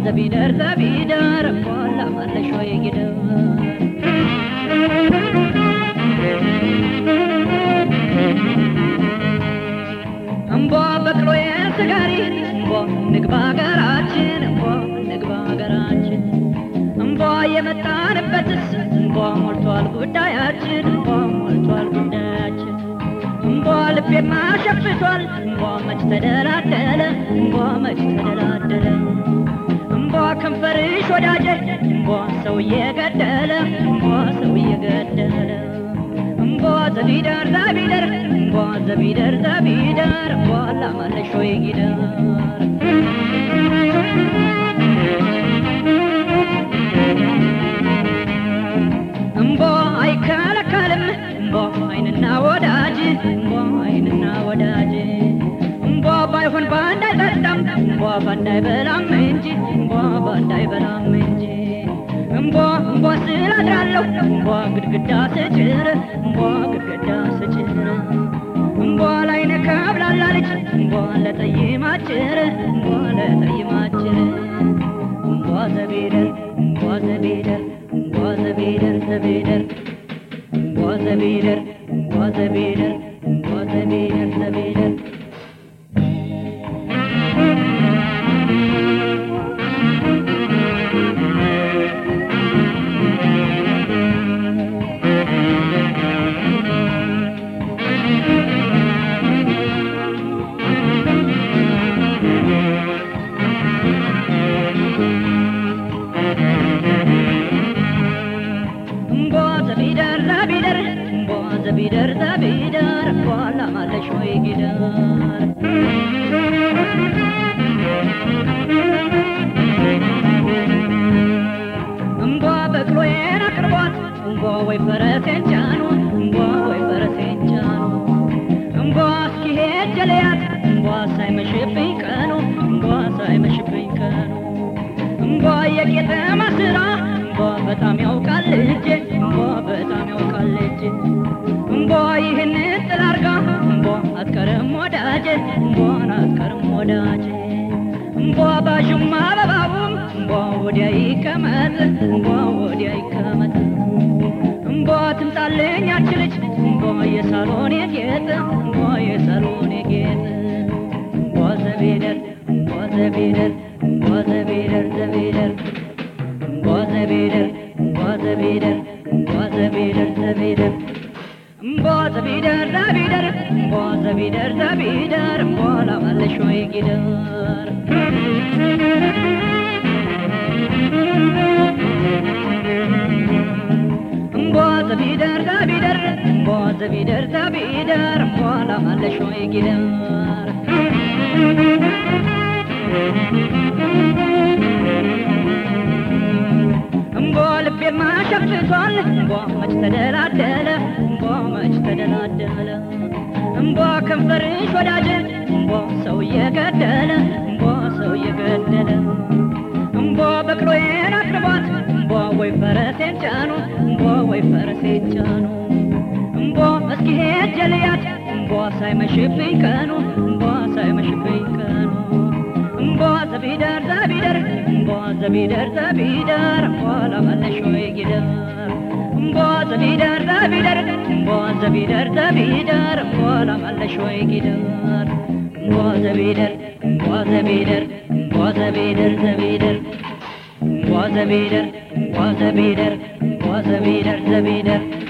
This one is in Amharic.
ዘቢደር ዘቢደር ቆላ ማለሽ ወይ ጊደር እምቧ በቅሎ የስጋሪ እምቧ ንግባ ሀገራችን እምቧ ንግባ ሀገራችን እምቧ የመጣንበትስ እምቧ ሞልቷል ጉዳያችን እምቧ ሞልቷል ጉዳያችን እምቧ ልቤማ ሸፍቷል እምቧ መች ተደላደለ እምቧ መች ተደላደለ እምቧ ከንፈርሽ ወዳጄ እምቧ ሰው እየገደለ እምቧ ሰው እየገደለ እምቧ ዘቢደር ዘቢደር እምቧ ዘቢደር ዘቢደር ቆላ ማለሽ ወይ ጊደር እምቧ አይከለከልም እምቧ አይንና ወዳጅ እምቧ አይንና ወዳጅ እምቧ ባይሆን ባንድ አይጠጣም እምቧ ባንድ አይበላም እንጂ እምቧ ባንድ አይበላም እንጂ እምቧ እምቧ ስላድራለሁ እምቧ ግድግዳ ስጭር እምቧ ግድግዳ ስጭር እምቧ ላይነ ከብላላ ልጅ እምቧ ለጠይማችር እምቧ ለጠይማችር እምቧ ዘቢደር እምቧ ዘቢደር እምቧ ዘቢደር ዘቢደር እምቧ ዘቢደር እምቧ ዘቢደር እምቧ ዘቢደር ዘቢደር ዘቢደር ዘቢደር ቆላ ማለሽ ወይ ጊደር እምቧ በቅሎዬን አቅርቧት እምቧ ወይ ፈረሴን ጫኑ እምቧ ወይ ፈረሴን ጫኑ እምቧ እስኪሄድ ጀለያት እምቧ ሳይመሽብኝ ቀኑ እምቧ ሳይመሽብኝ ቀኑ እምቧ የቄጠማ ስራ እምቧ በጣም ያውቃል ልጄ እምቧ በጣም ያውቃል ልጄ እምቧ ይህን ጥል አርጋ እምቧ አትቀርም ወዳጄ እምቧን አትቀርም ወዳጄ እምቧ ባዡም አበባውም እምቧ ወዲያ ይቀመጥ እምቧ ወዲያ ይቀመጥ እምቧ ትምጣልኝ ያች ልጅ እምቧ የሳሎኔ ጌጥ እምቧ የሳሎኔ ጌጥ እምቧ ዘቢደር እምቧ ዘቢደር እምቧ ዘቢደር ዘቢደር እምቧ ዘቢደር እምቧ ዘቢደር እምቧ ዘቢደር ዘቢደር እምቧ ዘቢደር ዘቢደር እምቧ ዘቢደር ዘቢደር ቆላ ማለሽ ወይ ጊደር እምቧ ዘቢደር ዘቢደር እምቧ ዘቢደር ዘቢደር ቆላ ማለሽ ወይ ጊደር እምቧ ልቤማ ሸፍቷል እምቧ መች ተደላደለ እምቧ መች ተደላደለ እምቧ ከንፈርሽ ወዳጄ እምቧ ሰው እየገደለ እምቧ ሰው እየገደለ እምቧ በቅሎዬን አቅርቧት እምቧ ወይ ፈረሴን ጫኑ እምቧ ወይ ፈረሴን ጫኑ እምቧ እስኪሄድ ጀልያት እምቧ ሳይመሽብኝ ቀኑ እምቧ ሳይመሽብኝ ቀኑ እምቧ ዘቢደር ዘቢደር እምቧ ዘቢደር ዘቢደር ቆላ ማለሽ ወይ ጊደር እምቧ ዘቢደር ዘቢደር እምቧ ዘቢደር ዘቢደር ቆላ ማለሽ ወይ ጊደር እምቧ ዘቢደር እምቧ ዘቢደር እምቧ ዘቢደር ዘቢደር እምቧ ዘቢደር እምቧ ዘቢደር እምቧ ዘቢደር ዘቢደር